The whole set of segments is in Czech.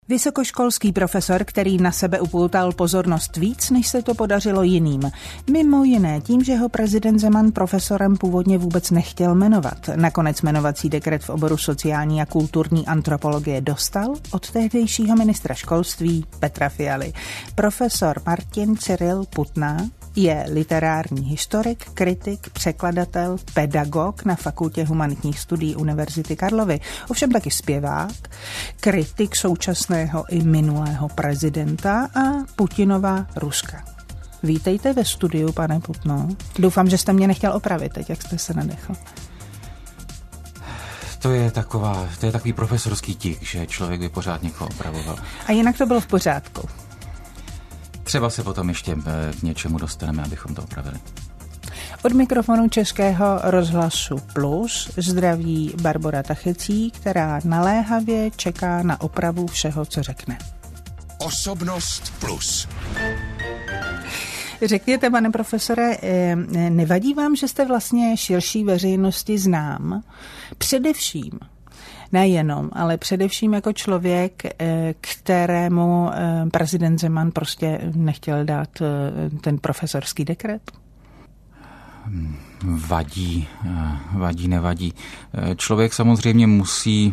Vysokoškolský profesor, který na sebe upoutal pozornost víc, než se to podařilo jiným. Mimo jiné tím, že ho prezident Zeman profesorem původně vůbec nechtěl jmenovat. Nakonec jmenovací dekret v oboru sociální a kulturní antropologie dostal od tehdejšího ministra školství Petra Fialy. Profesor Martin Cyril Putna je literární historik, kritik, překladatel, pedagog na Fakultě humanitních studií Univerzity Karlovy, ovšem taky zpěvák, kritik současného i minulého prezidenta a Putinova Ruska. Vítejte ve studiu, pane Putno. Doufám, že jste mě nechtěl opravit teď, jak jste se nadechl. To je takový profesorský tik, že člověk by pořád někoho opravoval. A jinak to bylo v pořádku. Třeba se potom ještě k něčemu dostaneme, abychom to opravili. Od mikrofonu Českého rozhlasu Plus zdraví Barbora Tachecí, která naléhavě čeká na opravu všeho, co řekne. Osobnost Plus. Řekněte, pane profesore, nevadí vám, že jste vlastně širší veřejnosti znám? Především, nejenom, ale především jako člověk, kterému prezident Zeman prostě nechtěl dát ten profesorský dekret? Nevadí. Člověk samozřejmě musí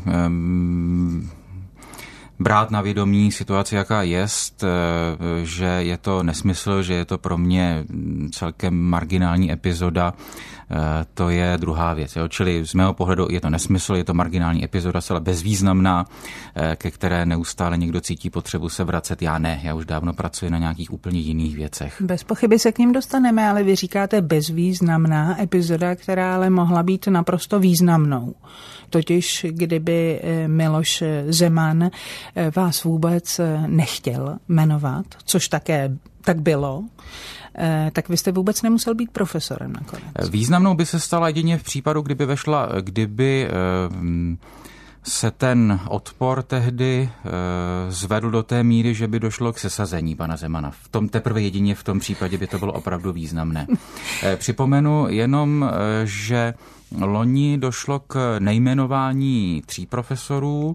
brát na vědomí situaci, jaká jest, že je to nesmysl, že je to pro mě celkem marginální epizoda, to je druhá věc. Jo? Čili z mého pohledu je to nesmysl, je to marginální epizoda, celá bezvýznamná, ke které neustále někdo cítí potřebu se vracet. Já už dávno pracuji na nějakých úplně jiných věcech. Bez pochyby se k ním dostaneme, ale vy říkáte bezvýznamná epizoda, která ale mohla být naprosto významnou. Totiž kdyby Miloš Zeman vás vůbec nechtěl jmenovat, což také tak bylo, tak vy jste vůbec nemusel být profesorem nakonec. Významnou by se stala jedině v případu, kdyby se ten odpor tehdy zvedl do té míry, že by došlo k sesazení pana Zemana. V tom teprve jedině v tom případě by to bylo opravdu významné. Připomenu jenom, že loni došlo k nejmenování 3 profesorů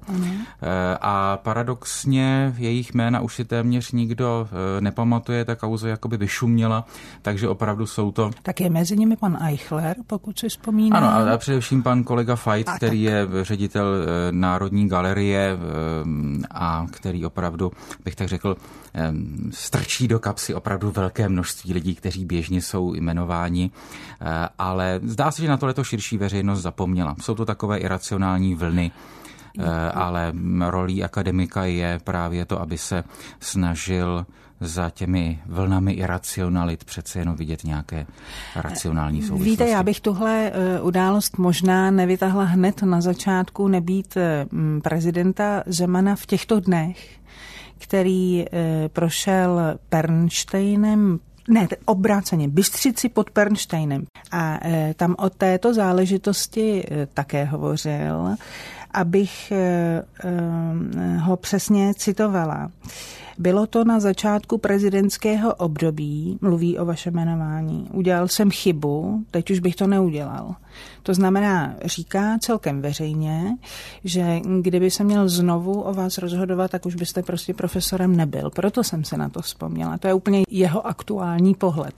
a paradoxně jejich jména už si téměř nikdo nepamatuje, ta kauza jakoby vyšuměla, takže opravdu jsou to... Tak je mezi nimi pan Eichler, pokud si vzpomínám. Ano, a především pan kolega Fajt, který je ředitel Národní galerie a který opravdu, bych tak řekl, strčí do kapsy opravdu velké množství lidí, kteří běžně jsou jmenováni, ale zdá se, že na tohleto širší veřejnost zapomněla. Jsou to takové iracionální vlny, ale rolí akademika je právě to, aby se snažil za těmi vlnami iracionalit přece jenom vidět nějaké racionální souvislosti. Víte, já bych tuhle událost možná nevytahla hned na začátku, nebýt prezidenta Zemana v těchto dnech, který prošel Pernštejnem, obráceně, Bystřici pod Pernštejnem. A tam o této záležitosti také hovořil, abych ho přesně citovala. Bylo to na začátku prezidentského období, mluví o vašem jmenování. Udělal jsem chybu, teď už bych to neudělal. To znamená, říká celkem veřejně, že kdyby se měl znovu o vás rozhodovat, tak už byste prostě profesorem nebyl. Proto jsem se na to vzpomněla. To je úplně jeho aktuální pohled.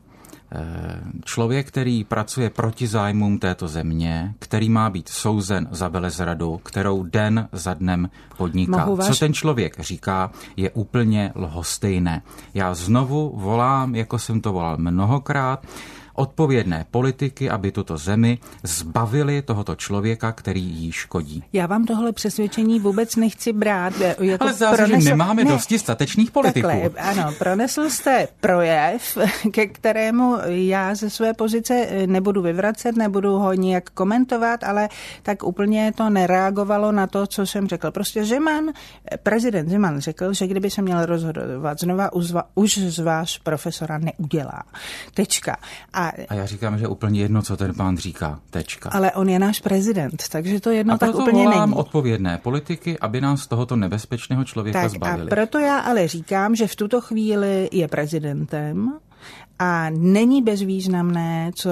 Člověk, který pracuje proti zájmům této země, který má být souzen za velezradu, kterou den za dnem podniká. Co ten člověk říká, je úplně lhostejné. Já znovu volám, jako jsem to volal mnohokrát, odpovědné politiky, aby tuto zemi zbavili tohoto člověka, který jí škodí. Já vám tohle přesvědčení vůbec nechci brát. Jako ale zase, že nemáme dosti statečných politiků. Takhle, ano, pronesl jste projev, ke kterému já ze své pozice nebudu vyvracet, nebudu ho nijak komentovat, ale tak úplně to nereagovalo na to, co jsem řekl. Prostě prezident Zeman řekl, že kdyby se měl rozhodovat znova, už z vás profesora neudělá. Tečka. A já říkám, že úplně jedno, co ten pán říká. Tečka. Ale on je náš prezident, takže to jedno tak úplně není. A proto volám odpovědné politiky, aby nás z tohoto nebezpečného člověka zbavili. A proto já ale říkám, že v tuto chvíli je prezidentem A není bezvýznamné, co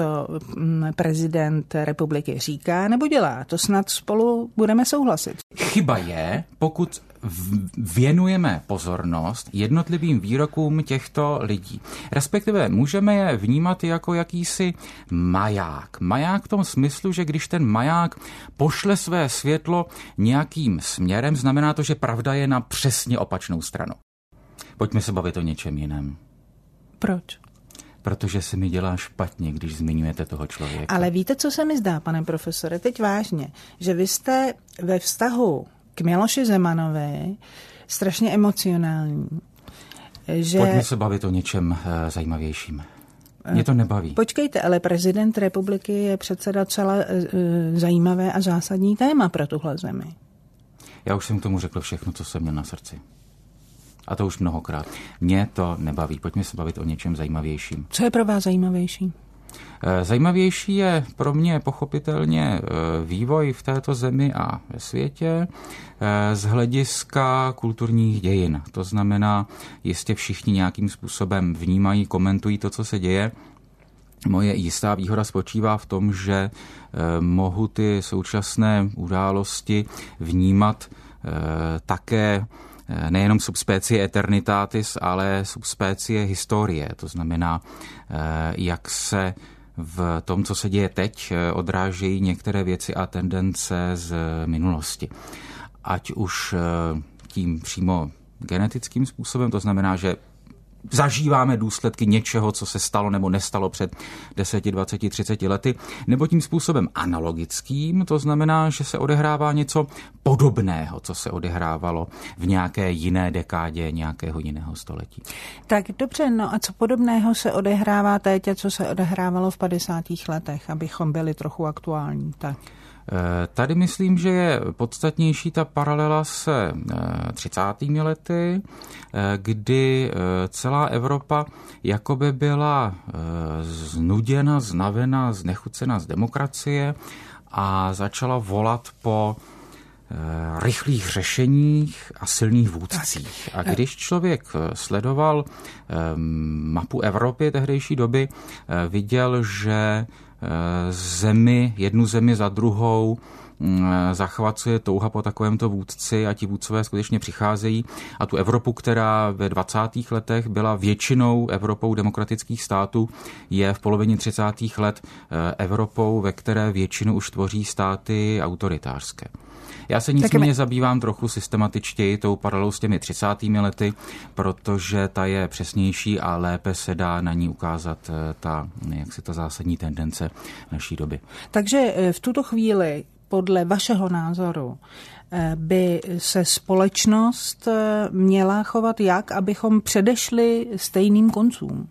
prezident republiky říká nebo dělá. To snad spolu budeme souhlasit. Chyba je, pokud věnujeme pozornost jednotlivým výrokům těchto lidí. Respektive můžeme je vnímat jako jakýsi maják. Maják v tom smyslu, že když ten maják pošle své světlo nějakým směrem, znamená to, že pravda je na přesně opačnou stranu. Pojďme se bavit o něčem jiném. Proč? Protože se mi dělá špatně, když zmiňujete toho člověka. Ale víte, co se mi zdá, pane profesore, teď vážně, že vy jste ve vztahu k Miloši Zemanovi strašně emocionální. Že... Pojďme se bavit o něčem zajímavějším. Mě to nebaví. Počkejte, ale prezident republiky je přece docela zajímavé a zásadní téma pro tuhle zemi. Já už jsem k tomu řekl všechno, co jsem měl na srdci. A to už mnohokrát. Mě to nebaví. Pojďme se bavit o něčem zajímavějším. Co je pro vás zajímavější? Zajímavější je pro mě pochopitelně vývoj v této zemi a ve světě z hlediska kulturních dějin. To znamená, jistě všichni nějakým způsobem vnímají, komentují to, co se děje. Moje jistá výhoda spočívá v tom, že mohu ty současné události vnímat také nejenom subspecie eternitatis, ale subspecie historie. To znamená, jak se v tom, co se děje teď, odrážejí některé věci a tendence z minulosti. Ať už tím přímo genetickým způsobem, to znamená, že zažíváme důsledky něčeho, co se stalo nebo nestalo před 10, 20, 30 lety, nebo tím způsobem analogickým, to znamená, že se odehrává něco podobného, co se odehrávalo v nějaké jiné dekádě nějakého jiného století. Tak dobře, no a co podobného se odehrává teď a co se odehrávalo v 50. letech, abychom byli trochu aktuální, tak? Tady myslím, že je podstatnější ta paralela se 30. lety, kdy celá Evropa jakoby byla znuděna, znavena, znechucena z demokracie a začala volat po rychlých řešeních a silných vůdcích. A když člověk sledoval mapu Evropy tehdejší doby, viděl, že jednu zemi za druhou zachvacuje touha po takovémto vůdci a ti vůdcové skutečně přicházejí. A tu Evropu, která ve 20. letech byla většinou Evropou demokratických států, je v polovině 30. let Evropou, ve které většinu už tvoří státy autoritářské. Já se nicméně zabývám trochu systematičtěji tou paralelou s těmi 30. lety, protože ta je přesnější a lépe se dá na ní ukázat ta zásadní tendence naší doby. Takže v tuto chvíli podle vašeho názoru by se společnost měla chovat jak, abychom předešli stejným koncům?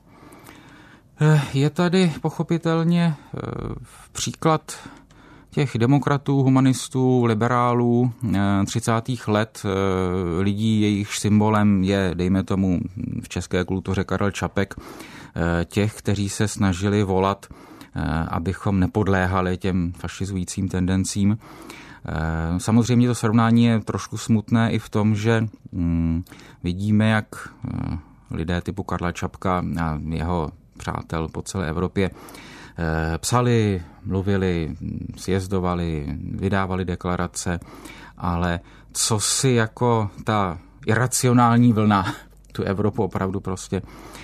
Je tady pochopitelně příklad těch demokratů, humanistů, liberálů 30. let, lidí, jejichž symbolem je, dejme tomu, v české kultuře Karel Čapek, těch, kteří se snažili volat, abychom nepodléhali těm fašizujícím tendencím. Samozřejmě to srovnání je trošku smutné i v tom, že vidíme, jak lidé typu Karla Čapka a jeho přátel po celé Evropě psali, mluvili, sjezdovali, vydávali deklarace, ale co si jako ta iracionální vlna tu Evropu opravdu prostě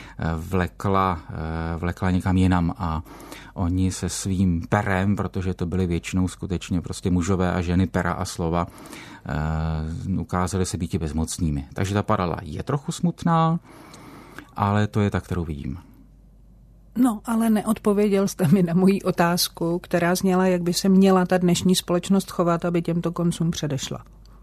vlekla někam jinam a oni se svým perem, protože to byly většinou skutečně prostě mužové a ženy pera a slova, ukázali se býti bezmocnými. Takže ta paralela je trochu smutná, ale to je ta, kterou vidím. No, ale neodpověděl jste mi na moji otázku, která zněla, jak by se měla ta dnešní společnost chovat, aby těmto koncům předešla.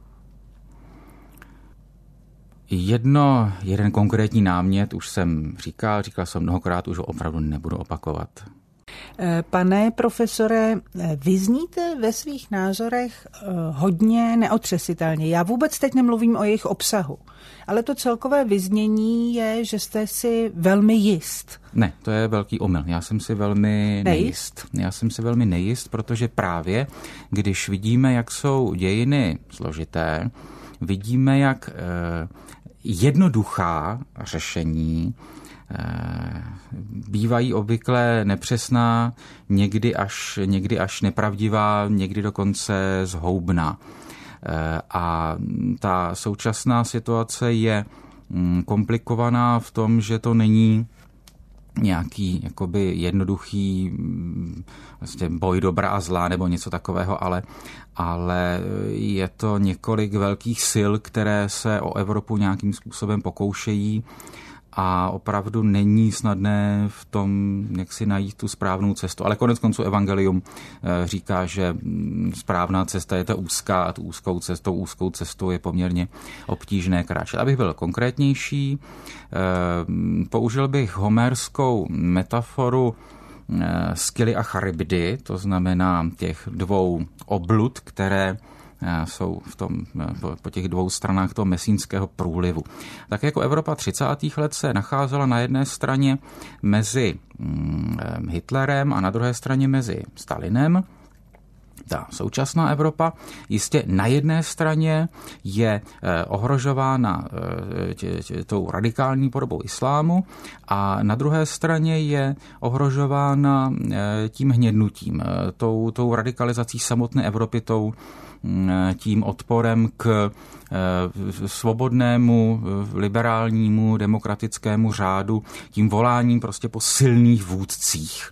Jeden konkrétní námět už jsem říkal jsem mnohokrát, už ho opravdu nebudu opakovat. Pane profesore, vy zníte ve svých názorech hodně neotřesitelně. Já vůbec teď nemluvím o jejich obsahu, ale to celkové vyznění je, že jste si velmi jist. Ne, to je velký omyl. Já jsem si velmi nejist, protože právě, když vidíme, jak jsou dějiny složité, vidíme, jak jednoduchá řešení bývají obvykle nepřesná, někdy až nepravdivá, někdy dokonce zhoubná. A ta současná situace je komplikovaná v tom, že to není nějaký jakoby jednoduchý vlastně boj dobra a zla nebo něco takového, ale je to několik velkých sil, které se o Evropu nějakým způsobem pokoušejí a opravdu není snadné v tom, jak si najít tu správnou cestu. Ale konec konců evangelium říká, že správná cesta je ta úzká a tu úzkou cestou je poměrně obtížné kráčet. Abych byl konkrétnější, použil bych homérskou metaforu Skyly a Charybdy, to znamená těch dvou oblud, které jsou po těch dvou stranách toho Mesínského průlivu. Tak jako Evropa 30. let se nacházela na jedné straně mezi Hitlerem a na druhé straně mezi Stalinem, ta současná Evropa jistě na jedné straně je ohrožována tou radikální podobou islámu a na druhé straně je ohrožována tím hnědnutím, tou radikalizací samotné Evropy, tím odporem k svobodnému, liberálnímu, demokratickému řádu, tím voláním prostě po silných vůdcích.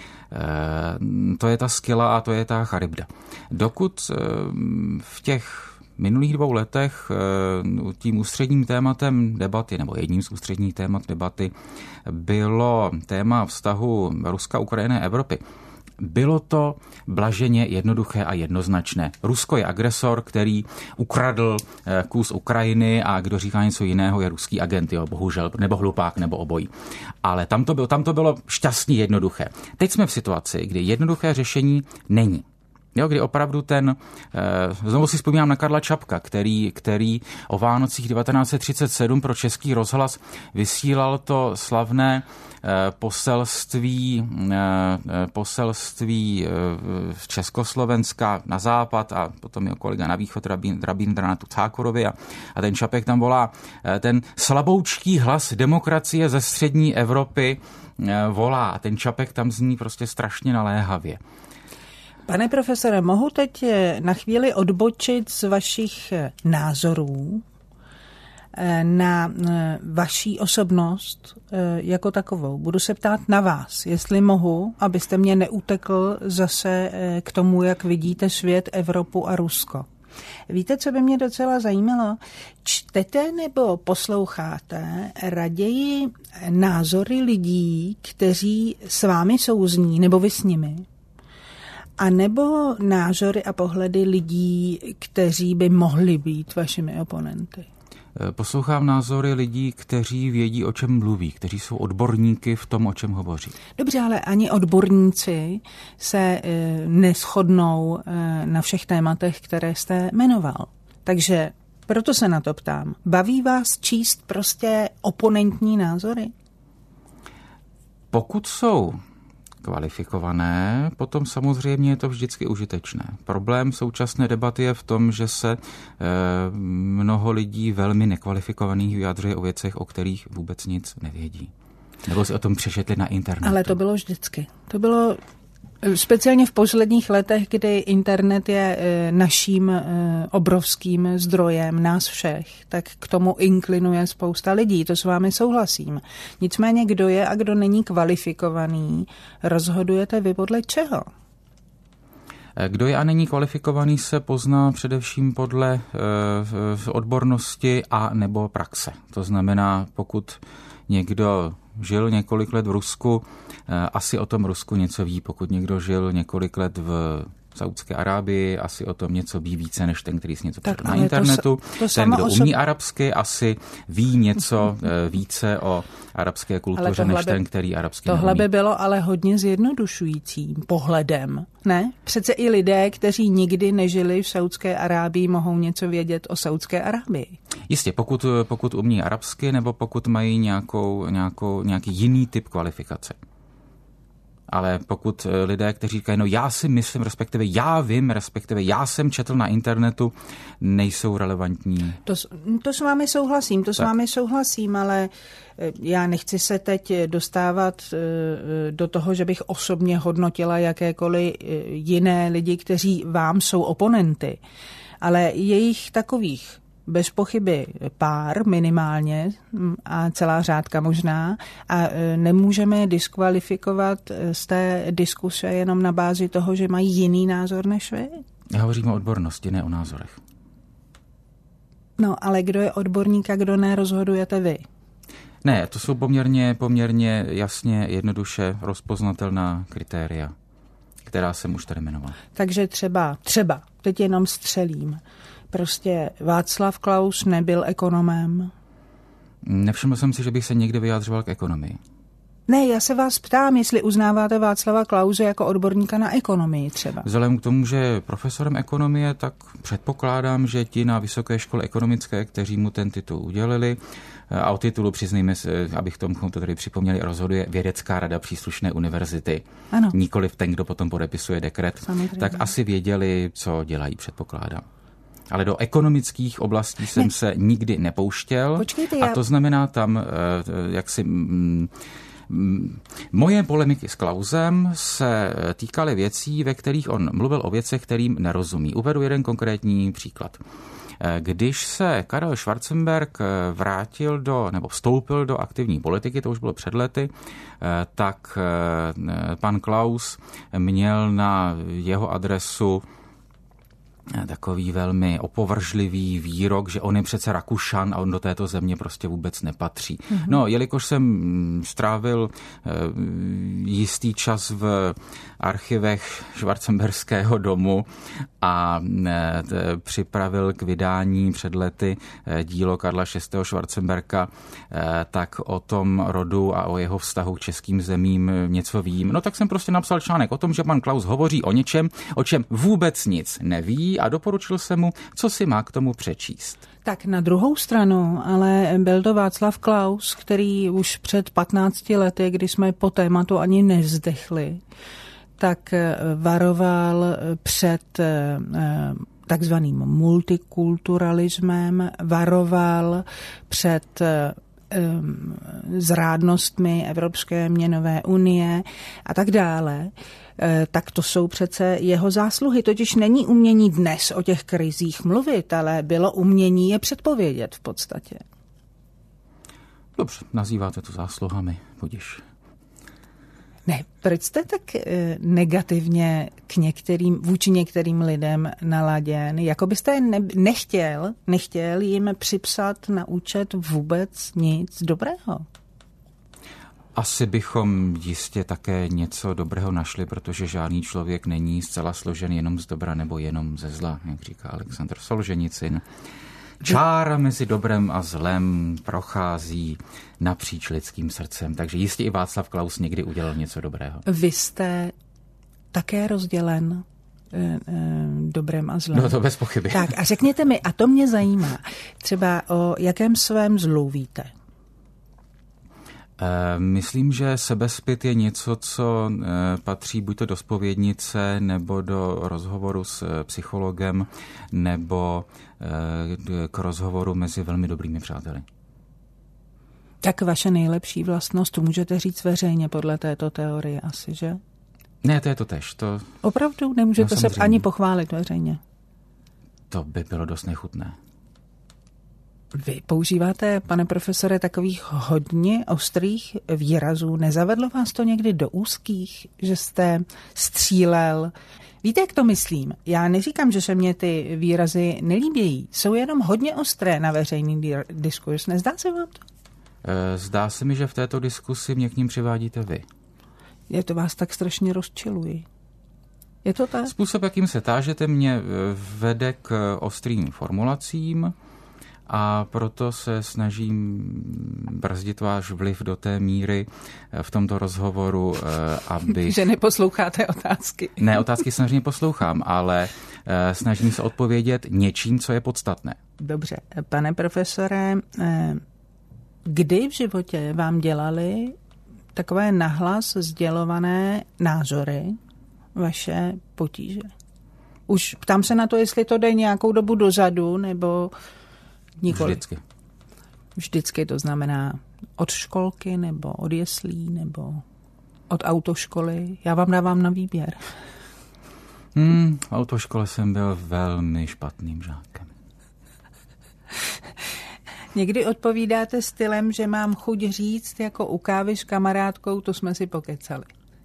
To je ta Skyla a to je ta Charybda. Dokud v těch minulých 2 letech tím ústředním tématem debaty, nebo jedním z ústředních témat debaty, bylo téma vztahu Ruska, Ukrajiny a Evropy, bylo to blaženě jednoduché a jednoznačné. Rusko je agresor, který ukradl kus Ukrajiny a kdo říká něco jiného, je ruský agent, jo, bohužel, nebo hlupák, nebo obojí. Ale tam to bylo šťastně jednoduché. Teď jsme v situaci, kdy jednoduché řešení není. Jo, kdy opravdu znovu si vzpomínám na Karla Čapka, který o Vánocích 1937 pro Český rozhlas vysílal to slavné poselství Československa na západ a potom jeho kolega na východ rabín Dranatu Cákurovi a ten Čapek tam volá ten slaboučký hlas demokracie ze střední Evropy volá a ten Čapek tam zní prostě strašně naléhavě. Pane profesore, mohu teď na chvíli odbočit z vašich názorů na vaší osobnost jako takovou. Budu se ptát na vás, jestli mohu, abyste mě neutekl zase k tomu, jak vidíte svět, Evropu a Rusko. Víte, co by mě docela zajímalo? Čtete nebo posloucháte raději názory lidí, kteří s vámi souzní, nebo vy s nimi? A nebo názory a pohledy lidí, kteří by mohli být vašimi oponenty? Poslouchám názory lidí, kteří vědí, o čem mluví, kteří jsou odborníky v tom, o čem hovoří. Dobře, ale ani odborníci se neshodnou na všech tématech, které jste jmenoval. Takže proto se na to ptám. Baví vás číst prostě oponentní názory? Pokud jsou kvalifikované, potom samozřejmě je to vždycky užitečné. Problém současné debaty je v tom, že se mnoho lidí velmi nekvalifikovaných vyjadřuje o věcech, o kterých vůbec nic nevědí. Nebo si o tom přečetli na internetu. Ale to bylo vždycky. To bylo speciálně v posledních letech, kdy internet je naším obrovským zdrojem nás všech, tak k tomu inklinuje spousta lidí, to s vámi souhlasím. Nicméně, kdo je a kdo není kvalifikovaný, rozhodujete vy podle čeho? Kdo je a není kvalifikovaný, se pozná především podle odbornosti a nebo praxe. To znamená, pokud někdo žil několik let v Rusku, asi o tom Rusku něco ví. Pokud někdo žil několik let v Saúdské Arábii, asi o tom něco ví více než ten, který si něco přečetl na internetu. Ten, kdo umí arabsky, asi ví něco více o arabské kultuře než ten, který arabsky neumí. Tohle by bylo ale hodně zjednodušujícím pohledem, ne? Přece i lidé, kteří nikdy nežili v Saúdské Arábii, mohou něco vědět o Saúdské Arábii. Jistě, pokud umí arabsky nebo pokud mají nějaký jiný typ kvalifikace. Ale pokud lidé, kteří říkají, no já si myslím, respektive já vím, respektive já jsem četl na internetu, nejsou relevantní. To s vámi souhlasím, ale já nechci se teď dostávat do toho, že bych osobně hodnotila jakékoliv jiné lidi, kteří vám jsou oponenty. Ale je jich takových bez pochyby pár minimálně a celá řádka možná a nemůžeme je diskvalifikovat z té diskuse jenom na bázi toho, že mají jiný názor než vy? Já hovořím o odbornosti, ne o názorech. No, ale kdo je odborník a kdo ne, rozhodujete vy. Ne, to jsou poměrně jasně, jednoduše rozpoznatelná kritéria, která jsem už tady jmenoval. Takže třeba, teď jenom střelím, prostě Václav Klaus nebyl ekonomem. Nevšiml jsem si, že bych se někdy vyjádřoval k ekonomii. Ne, já se vás ptám, jestli uznáváte Václava Klause jako odborníka na ekonomii třeba. Vzhledem k tomu, že je profesorem ekonomie, tak předpokládám, že ti na Vysoké škole ekonomické, kteří mu ten titul udělili, a o titulu, přiznejme se, abych tomu to tady připomněli, rozhoduje vědecká rada příslušné univerzity. Ano. Nikoliv ten, kdo potom podepisuje dekret, Samozřejmě. Tak asi věděli, co dělají, předpokládám. Ale do ekonomických oblastí jsem se nikdy nepouštěl. Počkejte, a to znamená tam, moje polemiky s Klausem se týkaly věcí, ve kterých on mluvil o věcech, kterým nerozumí. Uvedu jeden konkrétní příklad. Když se Karel Schwarzenberg vstoupil do aktivní politiky, to už bylo před lety, tak pan Klaus měl na jeho adresu takový velmi opovržlivý výrok, že on je přece Rakušan a on do této země prostě vůbec nepatří. Mm-hmm. No, jelikož jsem strávil jistý čas v archivech Schwarzenberského domu a připravil k vydání před lety dílo Karla VI. Schwarzenberga, tak o tom rodu a o jeho vztahu k českým zemím něco vím. No tak jsem prostě napsal článek o tom, že pan Klaus hovoří o něčem, o čem vůbec nic neví a doporučil jsem mu, co si má k tomu přečíst. Tak na druhou stranu, ale byl to Václav Klaus, který už před 15 lety, kdy jsme po tématu ani nevzdechli, tak varoval před takzvaným multikulturalismem, varoval před zrádnostmi Evropské měnové unie a tak dále, tak to jsou přece jeho zásluhy. Totiž není umění dnes o těch krizích mluvit, ale bylo umění je předpovědět v podstatě. Dobře, nazýváte to zásluhami, budiš. Ne, proč jste tak negativně vůči některým lidem naladěn? Jako byste nechtěl jim připsat na účet vůbec nic dobrého? Asi bychom jistě také něco dobrého našli, protože žádný člověk není zcela složen jenom z dobra nebo jenom ze zla, jak říká Alexandr Solženicyn. Čára mezi dobrem a zlem prochází napříč lidským srdcem, takže jistě i Václav Klaus někdy udělal něco dobrého. Vy jste také rozdělen dobrem a zlem. No to bez pochyby. Tak a řekněte mi, a to mě zajímá, třeba o jakém svém zlu víte? Myslím, že sebezpyt je něco, co patří buď to do zpovědnice, nebo do rozhovoru s psychologem, nebo k rozhovoru mezi velmi dobrými přáteli. Tak vaše nejlepší vlastnost, to můžete říct veřejně podle této teorie asi, že? Ne, to je to tež. Opravdu? Nemůžete se ani pochválit veřejně? To by bylo dost nechutné. Vy používáte, pane profesore, takových hodně ostrých výrazů. Nezavedlo vás to někdy do úzkých, že jste střílel? Víte, jak to myslím? Já neříkám, že se mně ty výrazy nelíbějí. Jsou jenom hodně ostré na veřejný diskurs. Nezdá se vám to? Zdá se mi, že v této diskusi mě k ním přivádíte vy. Je to vás tak strašně rozčiluji. Je to tak? Způsob, jakým se tážete, mě vede k ostrým formulacím, a proto se snažím brzdit váš vliv do té míry v tomto rozhovoru, aby... Že neposloucháte otázky. Ne, otázky samozřejmě poslouchám, ale snažím se odpovědět něčím, co je podstatné. Dobře. Pane profesore, kdy v životě vám dělali takové nahlas sdělované názory vaše potíže? Už ptám se na to, jestli to jde nějakou dobu dozadu, nebo nikoli. Vždycky. Vždycky, to znamená od školky, nebo od jeslí, nebo od autoškoly. Já vám dávám na výběr. V autoškole jsem byl velmi špatným žákem. Někdy odpovídáte stylem, že mám chuť říct jako u kávy s kamarádkou, to jsme si pokecali.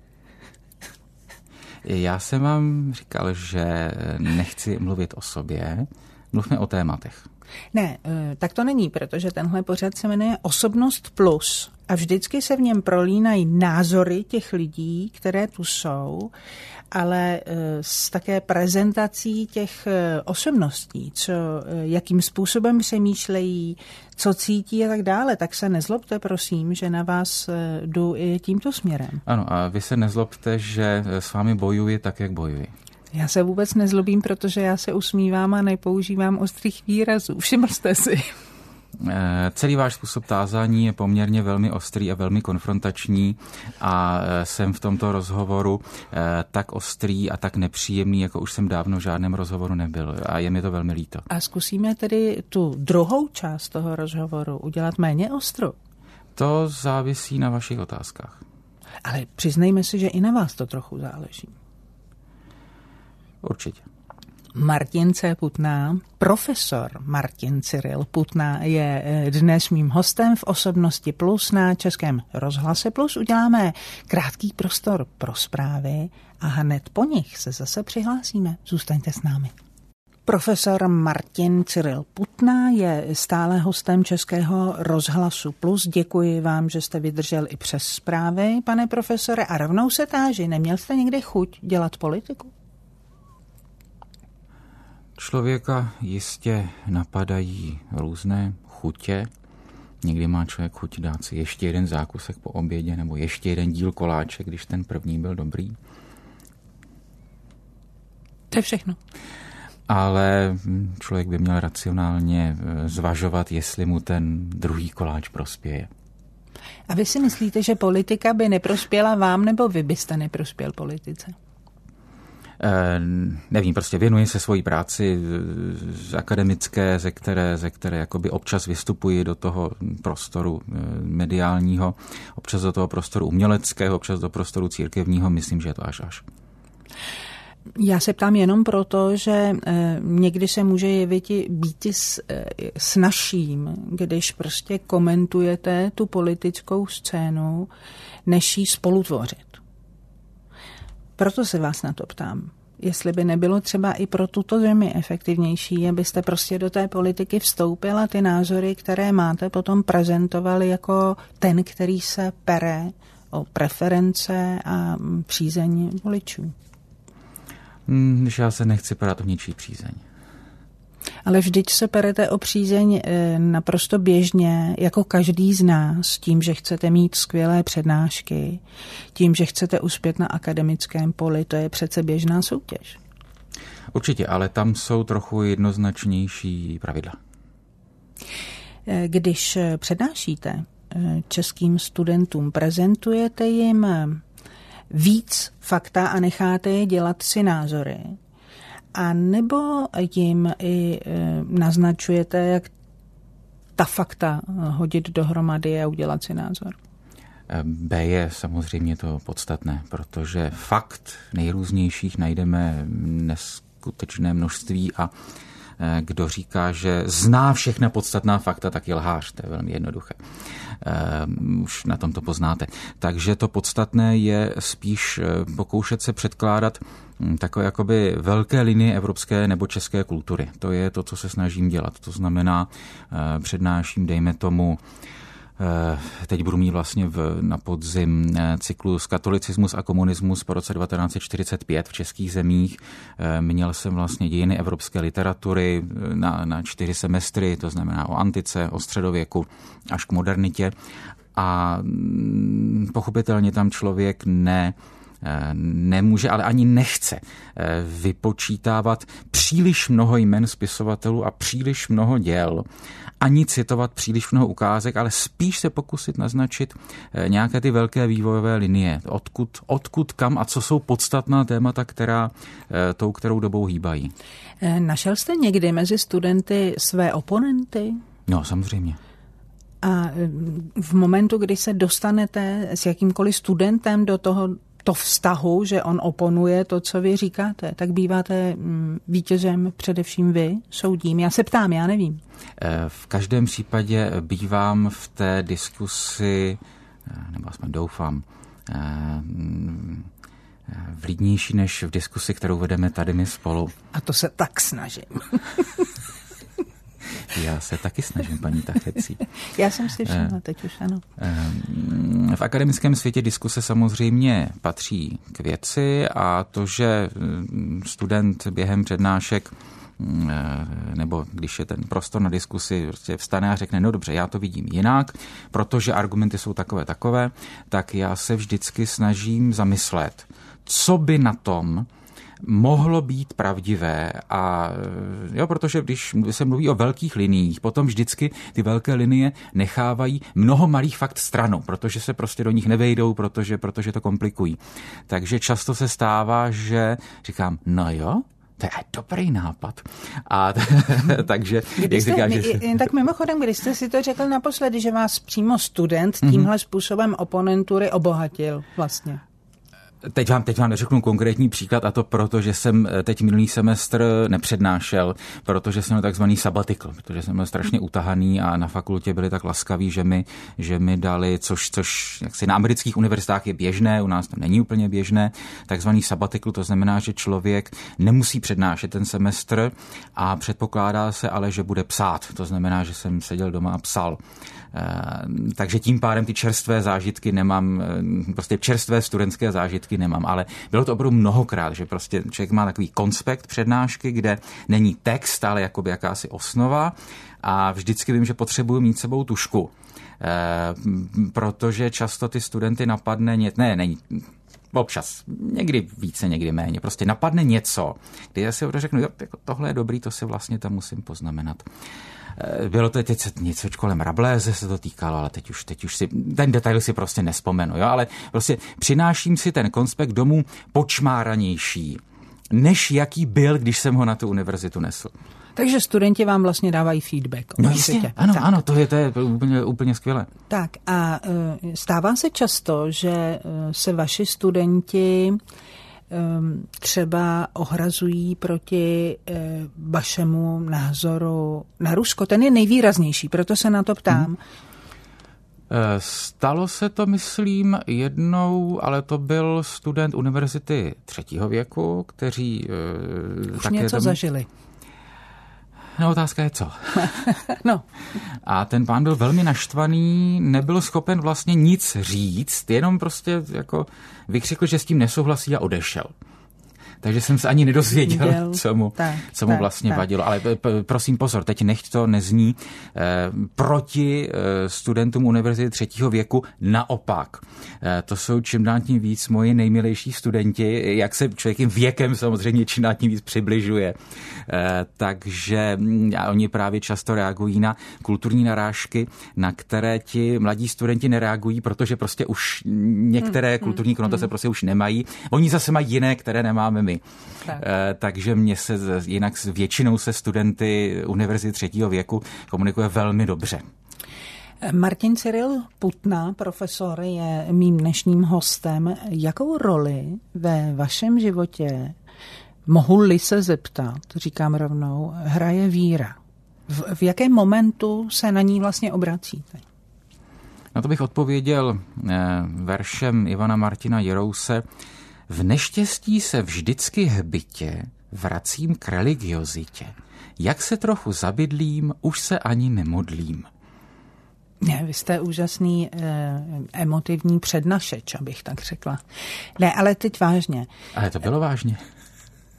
Já jsem vám říkal, že nechci mluvit o sobě, mluvme o tématech. Ne, tak to není, protože tenhle pořad se jmenuje Osobnost plus a vždycky se v něm prolínají názory těch lidí, které tu jsou, ale s také prezentací těch osobností, jakým způsobem přemýšlejí, co cítí a tak dále, tak se nezlobte, prosím, že na vás jdu i tímto směrem. Ano, a vy se nezlobte, že s vámi bojuji tak, jak bojuji. Já se vůbec nezlobím, protože já se usmívám a nepoužívám ostrých výrazů. Všiml jste si. Celý váš způsob tázání je poměrně velmi ostrý a velmi konfrontační a jsem v tomto rozhovoru tak ostrý a tak nepříjemný, jako už jsem dávno v žádném rozhovoru nebyl a je mi to velmi líto. A zkusíme tedy tu druhou část toho rozhovoru udělat méně ostro. To závisí na vašich otázkách. Ale přiznejme si, že i na vás to trochu záleží. Určitě. Martin C. Putná, profesor Martin Cyril Putná je dnes mým hostem v Osobnosti plus na Českém rozhlase plus. Uděláme krátký prostor pro zprávy a hned po nich se zase přihlásíme. Zůstaňte s námi. Profesor Martin Cyril Putná je stále hostem Českého rozhlasu plus. Děkuji vám, že jste vydržel i přes zprávy, pane profesore. A rovnou se táži, neměl jste někdy chuť dělat politiku? Člověka jistě napadají různé chutě. Někdy má člověk chuť dát si ještě jeden zákusek po obědě nebo ještě jeden díl koláče, když ten první byl dobrý. To je všechno. Ale člověk by měl racionálně zvažovat, jestli mu ten druhý koláč prospěje. A vy si myslíte, že politika by neprospěla vám, nebo vy byste neprospěl politice? Nevím, prostě věnuji se svojí práci akademické, ze které jakoby občas vystupuji do toho prostoru mediálního, občas do toho prostoru uměleckého, občas do prostoru církevního, myslím, že je to až. Já se ptám jenom proto, že někdy se může jevit být snazším, když prostě komentujete tu politickou scénu, než ji spolutvořit. Proto se vás na to ptám. Jestli by nebylo třeba i pro tuto zemi efektivnější, abyste prostě do té politiky vstoupil a ty názory, které máte, potom prezentovali jako ten, který se pere o preference a přízeň voličů. Když já se nechci parat o ničí přízeň. Ale vždyť se perete o přízeň naprosto běžně, jako každý z nás, tím, že chcete mít skvělé přednášky, tím, že chcete uspět na akademickém poli, to je přece běžná soutěž. Určitě, ale tam jsou trochu jednoznačnější pravidla. Když přednášíte českým studentům, prezentujete jim víc fakta a necháte je dělat si názory, a nebo jim i naznačujete, jak ta fakta hodit dohromady a udělat si názor? B je samozřejmě to podstatné, protože fakt nejrůznějších najdeme neskutečné množství a kdo říká, že zná všechna podstatná fakta, tak je lhář. To je velmi jednoduché. Už na tom to poznáte. Takže to podstatné je spíš pokoušet se předkládat takové jakoby velké linie evropské nebo české kultury. To je to, co se snažím dělat. To znamená, přednáším, dejme tomu, teď budu mít vlastně na podzim cyklus Katolicismus a komunismus po roce 1945 v českých zemích. Měl jsem vlastně dějiny evropské literatury na 4 semestry, to znamená o antice, o středověku až k modernitě. A pochopitelně tam člověk nemůže, ale ani nechce vypočítávat příliš mnoho jmen spisovatelů a příliš mnoho děl, ani citovat příliš mnoho ukázek, ale spíš se pokusit naznačit nějaké ty velké vývojové linie, odkud kam a co jsou podstatná témata, kterou dobou hýbají. Našel jste někdy mezi studenty své oponenty? No, samozřejmě. A v momentu, kdy se dostanete s jakýmkoliv studentem do to vztahu, že on oponuje to, co vy říkáte, tak býváte vítězem především vy, soudím. Já se ptám, já nevím. V každém případě bývám v té diskusi, nebo aspoň doufám, vlídnější než v diskusi, kterou vedeme tady my spolu. A to se tak snažím. Já se taky snažím, paní Tachecí. Já jsem si všimla, teď už ano. V akademickém světě diskuse samozřejmě patří k věci a to, že student během přednášek nebo když je ten prostor na diskusi, prostě vstane a řekne, no dobře, já to vidím jinak, protože argumenty jsou takové, tak já se vždycky snažím zamyslet, co by na tom mohlo být pravdivé a jo, protože když se mluví o velkých liniích, potom vždycky ty velké linie nechávají mnoho malých fakt stranou, protože se prostě do nich nevejdou, protože to komplikují. Takže často se stává, že říkám, no jo, to je dobrý nápad. A takže, jak říkáš, tak mimochodem, když jste si to řekl naposledy, že vás přímo student tímhle způsobem oponentury obohatil vlastně. Teď vám neřeknu konkrétní příklad a to proto, že jsem teď minulý semestr nepřednášel, protože jsem měl takzvaný sabatikl, protože jsem byl strašně utahaný a na fakultě byli tak laskaví, že mi dali, což jaksi na amerických univerzitách je běžné, u nás to není úplně běžné, takzvaný sabatikl, to znamená, že člověk nemusí přednášet ten semestr a předpokládá se ale, že bude psát. To znamená, že jsem seděl doma a psal. Takže tím pádem ty čerstvé zážitky nemám, prostě čerstvé studentské zážitky nemám, ale bylo to opravdu mnohokrát, že prostě člověk má takový konspekt přednášky, kde není text, ale jakoby jakási osnova a vždycky vím, že potřebuji mít sebou tužku, protože často ty studenty napadne, není občas, někdy více, někdy méně, prostě napadne něco, kdy já si řeknu, jo, tohle je dobrý, to si vlastně tam musím poznamenat. Bylo to teď něco kolem Rabelese se to týkalo, ale teď už si, ten detail si prostě nespomenu, jo, ale prostě přináším si ten konspekt domů počmáranější, než jaký byl, když jsem ho na tu univerzitu nesl. Takže studenti vám vlastně dávají feedback. No jistě, ano, to je úplně skvělé. Tak a stává se často, že se vaši studenti třeba ohrazují proti vašemu názoru na Rusko. Ten je nejvýraznější, proto se na to ptám. Stalo se to, myslím, jednou, ale to byl student univerzity 3. věku, kteří už něco zažili. No, otázka je co. No. A ten pán byl velmi naštvaný, nebyl schopen vlastně nic říct, jenom prostě jako vykřikl, že s tím nesouhlasí a odešel. Takže jsem se ani nedozvěděl, co mu vlastně vadilo. Ale prosím pozor, teď nechť to nezní proti studentům univerzity 3. věku. Naopak, to jsou čím dál tím víc moji nejmilejší studenti, jak se člověk jim věkem samozřejmě čím dál tím víc přibližuje. Takže oni právě často reagují na kulturní narážky, na které ti mladí studenti nereagují, protože prostě už některé kulturní konotace prostě už nemají. Oni zase mají jiné, které nemáme my. Takže mě se jinak většinou se studenty univerzity 3. věku komunikuje velmi dobře. Martin Cyril Putna, profesor, je mým dnešním hostem. Jakou roli ve vašem životě, mohu-li se zeptat, říkám rovnou, hraje víra? V jakém momentu se na ní vlastně obracíte? Na to bych odpověděl veršem Ivana Martina Jirouse. V neštěstí se vždycky hbitě vracím k religiozitě. Jak se trochu zabydlím, už se ani nemodlím. Ne, vy jste úžasný emotivní přednašeč, abych tak řekla. Ne, ale teď vážně. Ale to bylo vážně.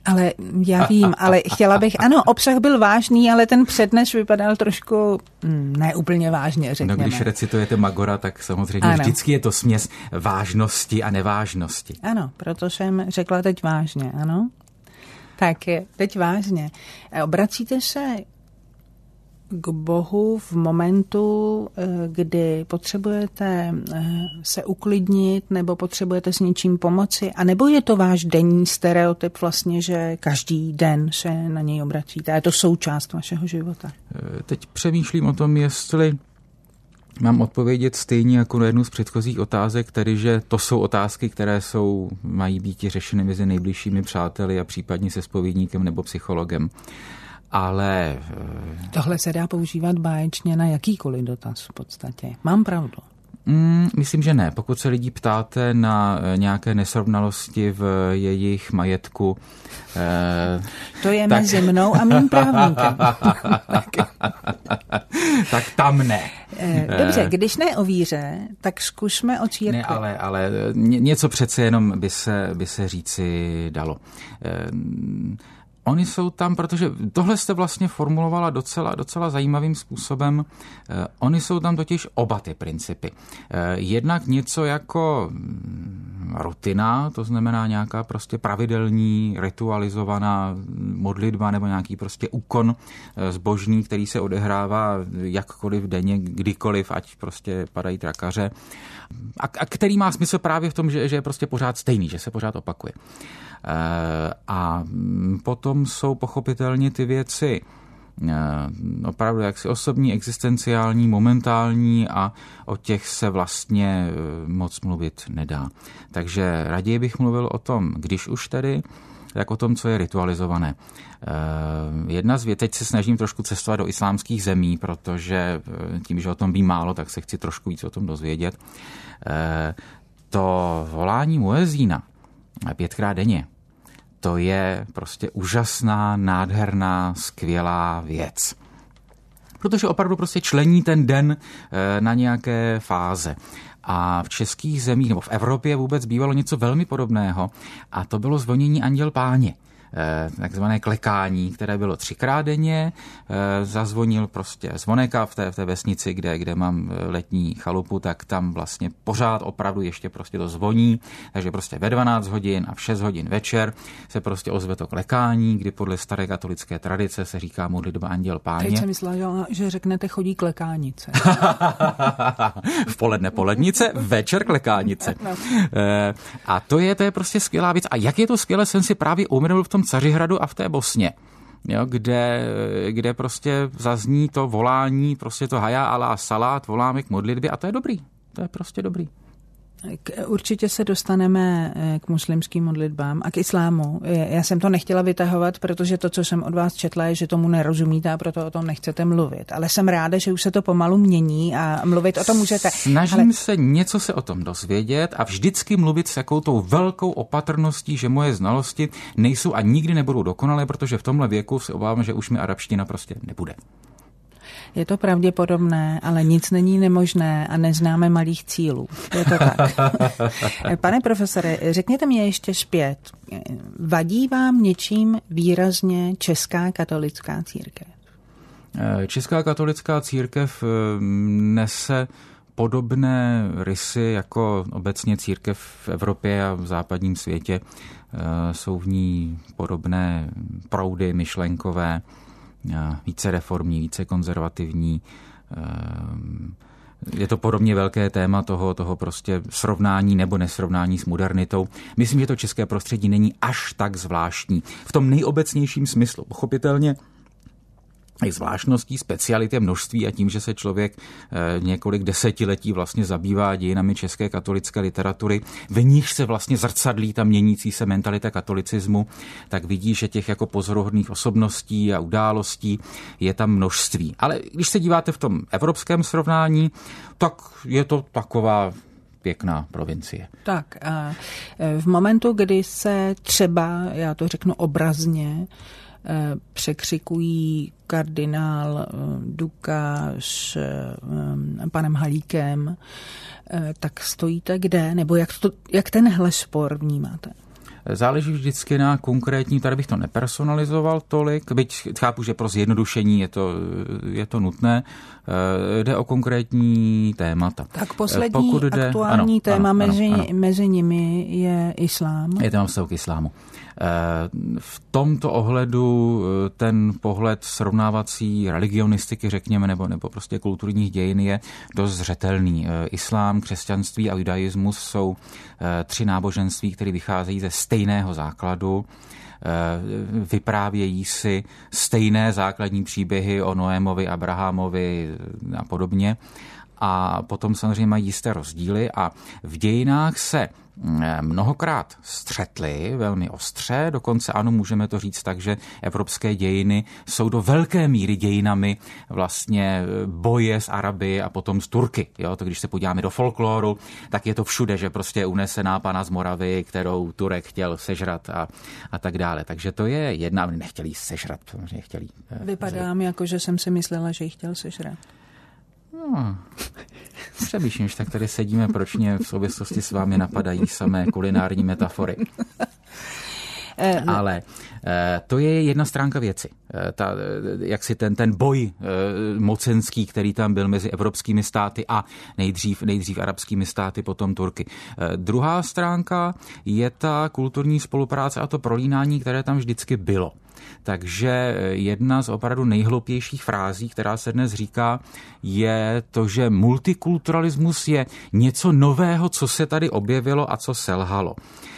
Ale já vím, ale chtěla bych, ano, obsah byl vážný, ale ten přednes vypadal trošku neúplně vážně, řekněme. No, když recitujete Magora, tak samozřejmě vždycky je to směs vážnosti a nevážnosti. Ano, proto jsem řekla teď vážně, ano. Tak teď vážně. Obracíte se k Bohu v momentu, kdy potřebujete se uklidnit nebo potřebujete s něčím pomoci, anebo je to váš denní stereotyp vlastně, že každý den se na něj obracíte? Je to součást vašeho života? Teď přemýšlím o tom, jestli mám odpovědět stejně jako na jednu z předchozích otázek, tedy že to jsou otázky, které mají být řešeny mezi nejbližšími přáteli a případně se zpovědníkem nebo psychologem. Ale tohle se dá používat báječně na jakýkoliv dotaz v podstatě. Mám pravdu? Myslím, že ne. Pokud se lidí ptáte na nějaké nesrovnalosti v jejich majetku, to je mezi mnou a mým právníkem. Tak tam ne. Dobře, když ne o víře, tak zkusme o církvi. Ne, ale něco přece jenom by se říci dalo. Oni jsou tam, protože tohle jste vlastně formulovala docela zajímavým způsobem. Oni jsou tam totiž oba ty principy. Jednak něco jako rutina, to znamená nějaká prostě pravidelní, ritualizovaná modlitba nebo nějaký prostě úkon zbožný, který se odehrává jakkoliv denně, kdykoliv, ať prostě padají trakaře. A který má smysl právě v tom, že je prostě pořád stejný, že se pořád opakuje. A potom jsou pochopitelně ty věci opravdu jaksi osobní, existenciální, momentální a o těch se vlastně moc mluvit nedá. Takže raději bych mluvil o tom, když už tedy, tak o tom, co je ritualizované. Jedna z věcí, teď se snažím trošku cestovat do islámských zemí, protože tím, že o tom vím málo, tak se chci trošku víc o tom dozvědět. To volání muezína 5krát denně, to je prostě úžasná, nádherná, skvělá věc. Protože opravdu prostě člení ten den na nějaké fáze. A v českých zemích, nebo v Evropě vůbec bývalo něco velmi podobného a to bylo zvonění Anděl Páně. Takzvané klekání, které bylo 3krát denně, zazvonil prostě zvonek a v té vesnici, kde mám letní chalupu, tak tam vlastně pořád opravdu ještě prostě to zvoní, takže prostě ve 12 hodin a v 6 hodin večer se prostě ozve to klekání, kdy podle staré katolické tradice se říká modlitba Anděl Páně. Teď jsem myslela, že řeknete chodí klekánice. V poledne polednice, večer klekánice. No. A to je prostě skvělá věc. A jak je to skvělé, jsem si právě uvědomil v tom Cařihradu a v té Bosně, jo, kde prostě zazní to volání, prostě to haja alá salát, voláme k modlitbě a to je dobrý. To je prostě dobrý. Určitě se dostaneme k muslimským modlitbám a k islámu. Já jsem to nechtěla vytahovat, protože to, co jsem od vás četla, je, že tomu nerozumíte a proto o tom nechcete mluvit. Ale jsem ráda, že už se to pomalu mění a mluvit o tom můžete. Snažím se něco se o tom dozvědět a vždycky mluvit s jakou tou velkou opatrností, že moje znalosti nejsou a nikdy nebudou dokonalé, protože v tomhle věku se obávám, že už mi arabština prostě nebude. Je to pravděpodobné, ale nic není nemožné a neznáme malých cílů. Je to tak. Pane profesore, řekněte mi ještě zpět. Vadí vám něčím výrazně Česká katolická církev? Česká katolická církev nese podobné rysy jako obecně církev v Evropě a v západním světě. Jsou v ní podobné proudy myšlenkové, více reformní, více konzervativní. Je to podobně velké téma toho prostě srovnání nebo nesrovnání s modernitou. Myslím, že to české prostředí není až tak zvláštní. V tom nejobecnějším smyslu. Pochopitelně je zvláštností, speciality, množství a tím, že se člověk několik desetiletí vlastně zabývá dějinami české katolické literatury, v níž se vlastně zrcadlí ta měnící se mentalita katolicismu, tak vidí, že těch jako pozoruhodných osobností a událostí je tam množství. Ale když se díváte v tom evropském srovnání, tak je to taková pěkná provincie. Tak a v momentu, kdy se třeba, já to řeknu obrazně, překřikují kardinál Duka s panem Halíkem, tak stojíte kde? Nebo jak tenhle spor vnímáte? Záleží vždycky na konkrétní, tady bych to nepersonalizoval tolik, byť chápu, že pro zjednodušení je to nutné, jde o konkrétní témata. Tak poslední aktuální téma mezi nimi je islám. Je téma vztahu k islámu. V tomto ohledu ten pohled srovnávací religionistiky, řekněme, nebo prostě kulturních dějin je dost zřetelný. Islám, křesťanství a judaismus jsou 3 náboženství, které vycházejí ze stejného základu, vyprávějí si stejné základní příběhy o Noémovi, Abrahamovi a podobně. A potom samozřejmě mají jisté rozdíly a v dějinách se mnohokrát střetly velmi ostře, dokonce ano, můžeme to říct tak, že evropské dějiny jsou do velké míry dějinami vlastně boje s Araby a potom s Turky. Jo? To když se podíváme do folkloru, tak je to všude, že prostě unesená pana z Moravy, kterou Turek chtěl sežrat a tak dále. Takže to je jedna, nechtěli sežrat, samozřejmě chtěli. Vypadám jako, že jsem si myslela, že ji chtěl sežrat. No, přemýšlím, že tak tady sedíme, proč mě v souvislosti s vámi napadají samé kulinární metafory. Ale to je jedna stránka věci. Jaksi ten boj mocenský, který tam byl mezi evropskými státy a nejdřív arabskými státy, potom Turky. Druhá stránka je ta kulturní spolupráce a to prolínání, které tam vždycky bylo. Takže jedna z opravdu nejhloupějších frází, která se dnes říká, je to, že multikulturalismus je něco nového, co se tady objevilo a co selhalo.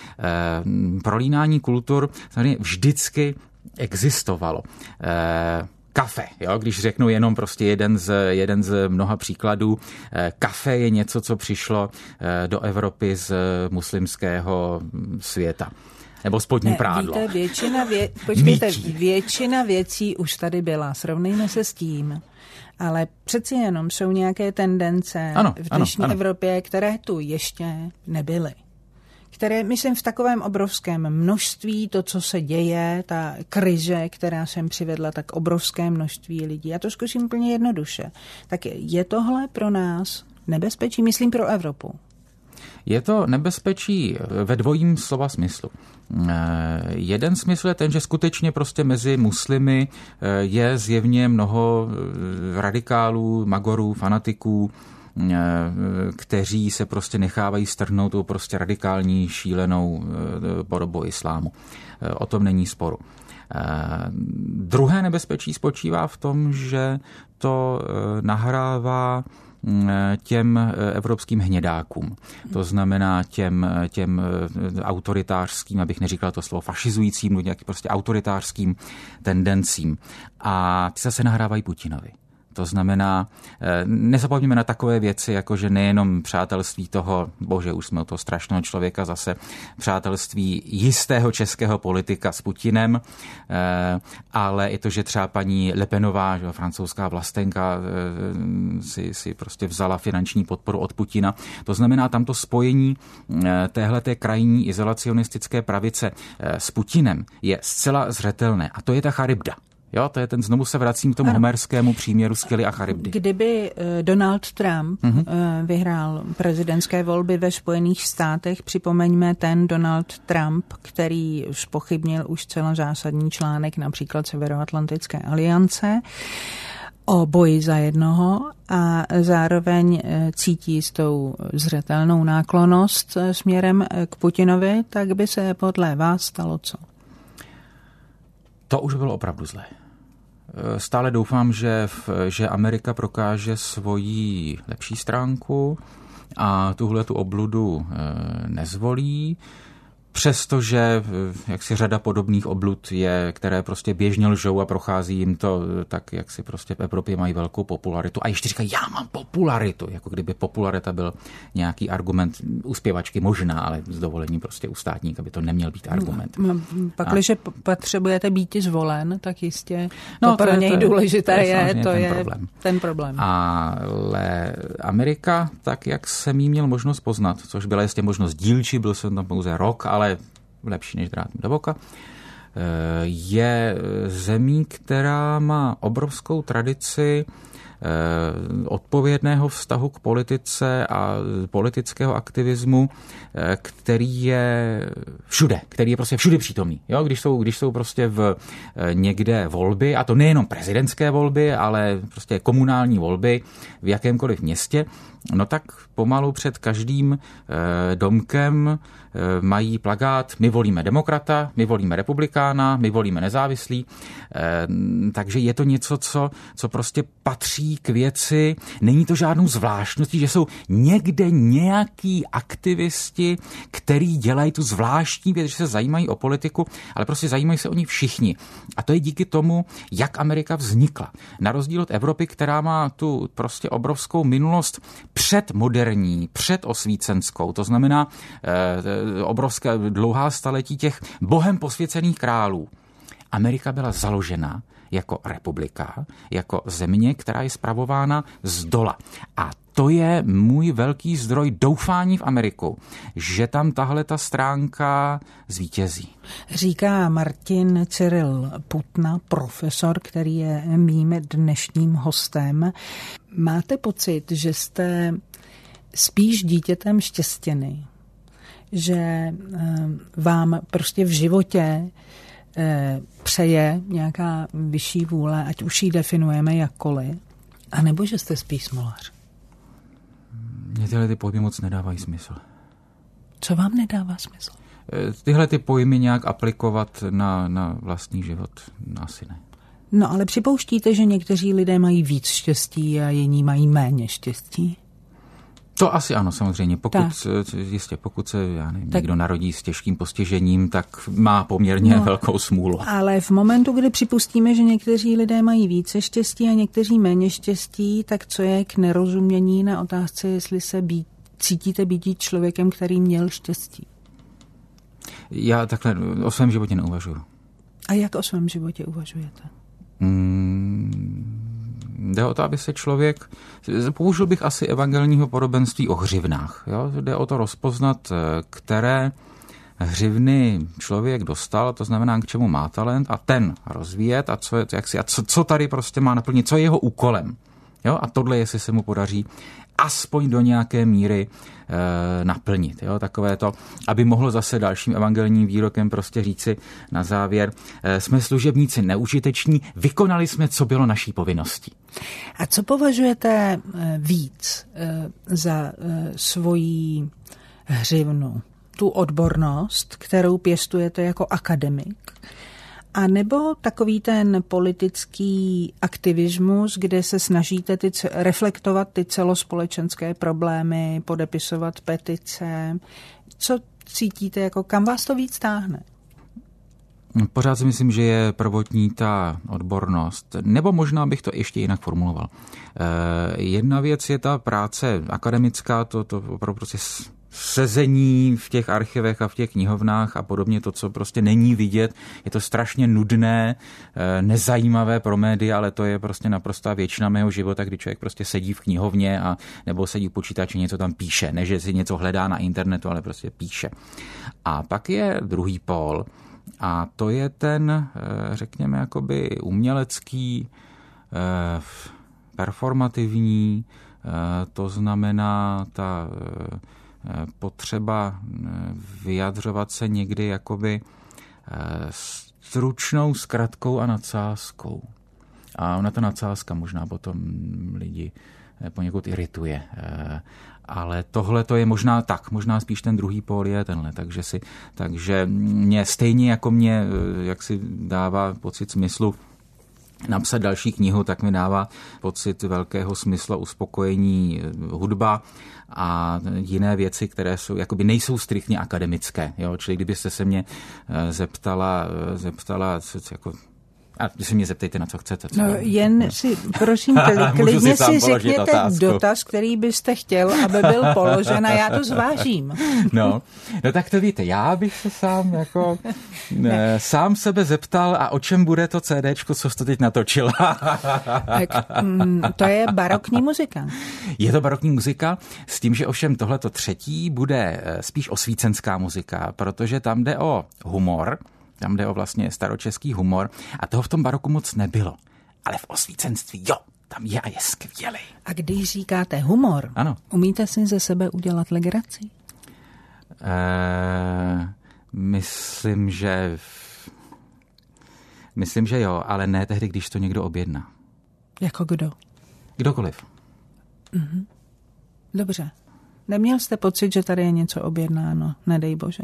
Prolínání kultur samozřejmě vždycky existovalo. Kafe, jo? Když řeknu jenom prostě jeden z mnoha příkladů, kafe je něco, co přišlo do Evropy z muslimského světa. Nebo spodní prádlo. Víte, většina věcí už tady byla, srovnejme se s tím. Ale přeci jenom jsou nějaké tendence v dnešní Evropě, které tu ještě nebyly. Které, myslím, v takovém obrovském množství, to, co se děje, ta krize, která sem přivedla tak obrovské množství lidí. Já to zkusím úplně jednoduše. Tak je tohle pro nás nebezpečí, myslím pro Evropu? Je to nebezpečí ve dvojím slova smyslu. Jeden smysl je ten, že skutečně prostě mezi muslimy je zjevně mnoho radikálů, magorů, fanatiků, kteří se prostě nechávají strhnout tou prostě radikální, šílenou podobou islámu. O tom není sporu. Druhé nebezpečí spočívá v tom, že to nahrává těm evropským hnědákům. To znamená těm autoritářským, abych neříkal to slovo fašizujícím, nějakým prostě autoritářským tendencím. A ty se nahrávají Putinovi. To znamená, nezapomeňme na takové věci, jako že nejenom přátelství toho, bože, už jsme od toho strašného člověka zase, přátelství jistého českého politika s Putinem, ale i to, že třeba paní Le Penová, že francouzská vlastenka, si prostě vzala finanční podporu od Putina. To znamená, tamto spojení téhleté krajní izolacionistické pravice s Putinem je zcela zřetelné. A to je ta charybda. Jo, to je ten, znovu se vracím k tomu homerskému příměru Skyly a Charybdy. Kdyby Donald Trump vyhrál prezidentské volby ve Spojených státech, připomeňme ten Donald Trump, který zpochybnil už celý zásadní článek například Severoatlantické aliance o boji za jednoho a zároveň cítí s tou zřetelnou náklonnost směrem k Putinovi, tak by se podle vás stalo co? To už bylo opravdu zlé. Stále doufám, že Amerika prokáže svoji lepší stránku a tuhletu obludu nezvolí, přestože jaksi řada podobných oblud je, které prostě běžně lžou a prochází jim to tak, jak si prostě v Evropě mají velkou popularitu. A ještě říkají, já mám popularitu, jako kdyby popularita byl nějaký argument u zpěvačky možná, ale s dovolením prostě u státníka by to neměl být argument. Pakliže potřebujete být zvolen, tak jistě to pro něj důležité je, to je ten problém. Ale Amerika, tak jak jsem jí měl možnost poznat, což byla jistě možnost dílčí, byl jsem tam pouze rok, ale lepší než drát do boka, je zemí, která má obrovskou tradici odpovědného vztahu k politice a politického aktivismu, který je všude, který je prostě všude přítomný. Jo? Když jsou prostě někde volby, a to nejenom prezidentské volby, ale prostě komunální volby v jakémkoliv městě, no tak pomalu před každým domkem mají plakát: my volíme demokrata, my volíme republikána, my volíme nezávislý. Takže je to něco, co prostě patří k věci. Není to žádnou zvláštností, že jsou někde nějaký aktivisti, který dělají tu zvláštní věc, že se zajímají o politiku, ale prostě zajímají se o ní všichni. A to je díky tomu, jak Amerika vznikla. Na rozdíl od Evropy, která má tu prostě obrovskou minulost předmoderní, předosvícenskou, to znamená obrovská dlouhá staletí těch bohem posvěcených králů. Amerika byla založena jako republika, jako země, která je spravována zdola. A to je můj velký zdroj doufání v Ameriku, že tam tahle ta stránka zvítězí. Říká Martin Cyril Putna, profesor, který je mým dnešním hostem. Máte pocit, že jste spíš dítětem štěstěny, že vám prostě v životě přeje nějaká vyšší vůle, ať už ji definujeme jakkoliv, anebo že jste spíš smolař? Mně tyhle ty pojmy moc nedávají smysl. Co vám nedává smysl? Tyhle ty pojmy nějak aplikovat na vlastní život asi ne. No ale připouštíte, že někteří lidé mají víc štěstí a jiní mají méně štěstí? To asi ano, samozřejmě. Pokud se někdo narodí s těžkým postižením, tak má poměrně velkou smůlu. Ale v momentu, kdy připustíme, že někteří lidé mají více štěstí a někteří méně štěstí, tak co je k nerozumění na otázce, jestli se cítíte být člověkem, který měl štěstí? Já takhle o svém životě neuvažuji. A jak o svém životě uvažujete? Jde o to, aby se člověk, použil bych asi evangelního podobenství o hřivnách. Jo? Jde o to rozpoznat, které hřivny člověk dostal, to znamená, k čemu má talent, a ten rozvíjet a co tady prostě má naplnit, co je jeho úkolem. Jo? A tohle, jestli se mu podaří aspoň do nějaké míry naplnit. Jo? Takové to, aby mohlo zase dalším evangelním výrokem prostě říci na závěr: jsme služebníci neužiteční, vykonali jsme, co bylo naší povinností. A co považujete víc za svoji hřivnu? Tu odbornost, kterou pěstujete jako akademik, a nebo takový ten politický aktivismus, kde se snažíte reflektovat ty celospolečenské problémy, podepisovat petice? Co cítíte, jako kam vás to víc táhne? Pořád si myslím, že je prvotní ta odbornost. Nebo možná bych to ještě jinak formuloval. Jedna věc je ta práce akademická, to prostě sezení v těch archivech a v těch knihovnách a podobně, to, co prostě není vidět. Je to strašně nudné, nezajímavé pro média, ale to je prostě naprostá většina mého života, kdy člověk prostě sedí v knihovně a nebo sedí v počítači, něco tam píše. Ne, že si něco hledá na internetu, ale prostě píše. A pak je druhý pól, a to je ten, řekněme, jakoby umělecký, performativní, to znamená ta potřeba vyjadřovat se někdy jakoby stručnou zkratkou a nadsázkou. A ona ta nadsázka možná potom lidi poněkud irituje. Ale tohle to je možná spíš ten druhý pól je tenhle. Takže mě stejně jako mě, jak si dává pocit smyslu napsat další knihu, tak mi dává pocit velkého smyslu, uspokojení hudba a jiné věci, které jsou, jakoby nejsou striktně akademické. Jo? Čili kdybyste se mě zeptala jako, a když se mě zeptejte, na co chcete. Co? No, jen si, prosím, klidně si řekněte dotaz, který byste chtěl, aby byl položen, a já to zvážím. No tak to víte, já bych se sám sebe zeptal, a o čem bude to CDčko, co jste teď natočila? Tak, to je barokní muzika. Je to barokní muzika, s tím, že ovšem tohleto třetí bude spíš osvícenská muzika, protože tam jde o humor, tam jde o vlastně staročeský humor a toho v tom baroku moc nebylo. Ale v osvícenství jo. tam je a je skvělý. A když říkáte humor, ano. Umíte si ze sebe udělat legraci? Myslím, že jo, ale ne tehdy, když to někdo objedná. Jako kdo? Kdokoliv. Mhm. Dobře. Neměl jste pocit, že tady je něco objednáno? Nedej bože.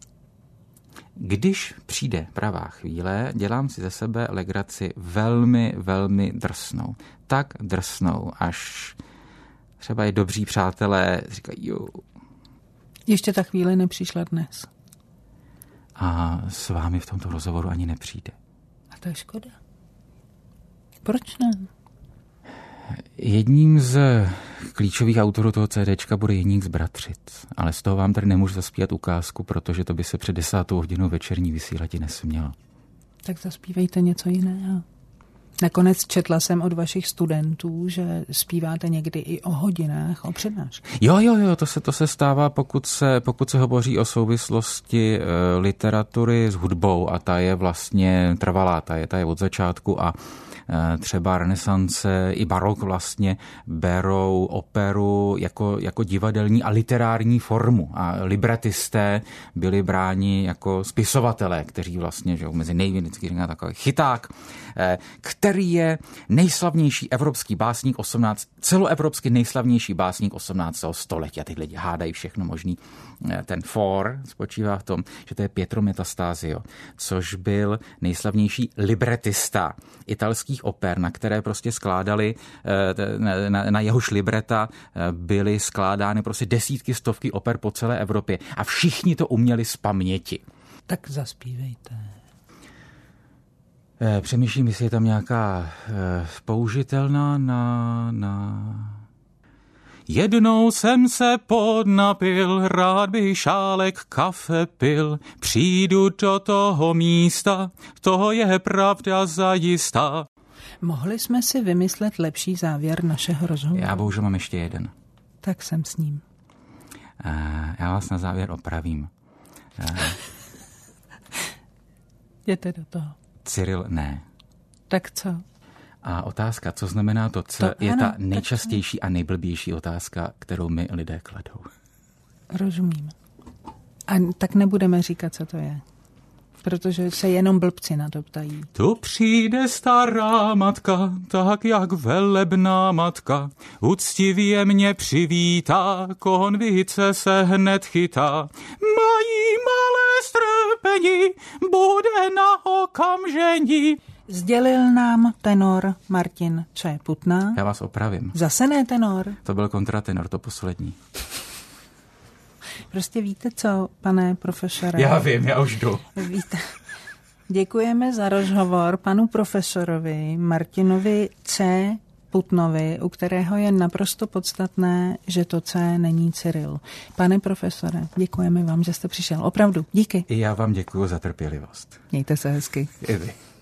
Když přijde pravá chvíle, dělám si ze sebe legraci velmi, velmi drsnou. Tak drsnou, až třeba i dobří přátelé říkají, jo. Ještě ta chvíle nepřišla dnes. A s vámi v tomto rozhovoru ani nepřijde. A to je škoda. Proč ne? Jedním z klíčových autorů toho CDčka bude Jeník z Bratřic, ale z toho vám tady nemůžu zaspívat ukázku, protože to by se před 10. hodinou večerní vysílati nesmělo. Tak zaspívejte něco jiného. Nakonec četla jsem od vašich studentů, že zpíváte někdy i o hodinách, o přednáškách. Jo, to se stává, pokud se hovoří o souvislosti literatury s hudbou a ta je vlastně trvalá, ta je od začátku a třeba renesance i barok vlastně berou operu jako divadelní a literární formu a libretisté byli bráni jako spisovatelé, kteří vlastně, že mezi největší říká takový chyták, který je nejslavnější evropský básník celoevropsky nejslavnější básník 18. století. A ty lidi hádají všechno možný. Ten for spočívá v tom, že to je Pietro Metastasio, což byl nejslavnější libretista italských oper, na které prostě skládali, na jehož libreta byly skládány prostě desítky, stovky oper po celé Evropě. A všichni to uměli z paměti. Tak zaspívejte. Přemýšlím, jestli je tam nějaká použitelná na... Jednou jsem se podnapil, rád bych šálek kafe pil. Přijdu do toho místa, to je pravda zajistá. Mohli jsme si vymyslet lepší závěr našeho rozhovoru. Já bohužel mám ještě jeden. Tak jsem s ním. Já vás na závěr opravím. Jděte do toho. Cyril ne. Tak co? A otázka, co znamená to C, je ano, ta nejčastější a nejblbější otázka, kterou my lidé kladou. Rozumím. A tak nebudeme říkat, co to je. Protože se jenom blbci na to ptají. Tu přijde stará matka, tak jak velebná matka. Uctivě mě přivítá, konvice se hned chytá. Mají malé strpení, bude na okamžení. Sdělil nám tenor Martin Č. Putna. Já vás opravím. Zase ne tenor. To byl kontratenor, to poslední. Prostě víte co, pane profesore? Já vím, já už jdu. Víte. Děkujeme za rozhovor panu profesorovi Martinovi C. Putnovi, u kterého je naprosto podstatné, že to C není Cyril. Pane profesore, děkujeme vám, že jste přišel. Opravdu, díky. I já vám děkuju za trpělivost. Mějte se hezky. I vy.